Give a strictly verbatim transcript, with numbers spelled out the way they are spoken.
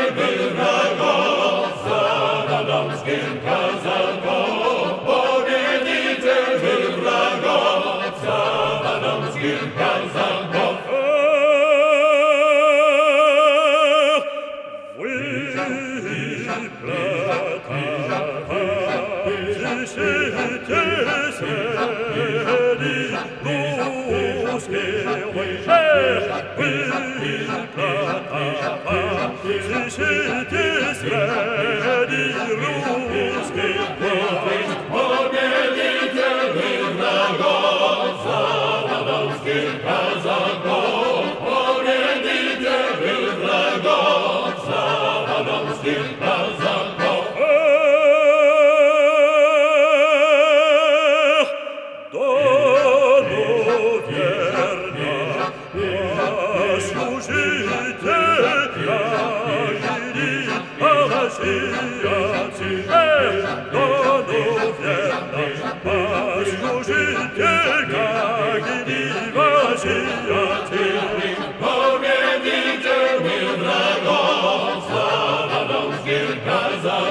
był wrogom, za radomskim kazankom. Pobjedniciel był wrogom, za radomskim kazankom. Pobjedniciel był wrogom, za radomskim kazankom. Pobjedniciel był wrogom, za radomskim kazankom. Pobjedniciel był wrogom, za radomskim kazankom.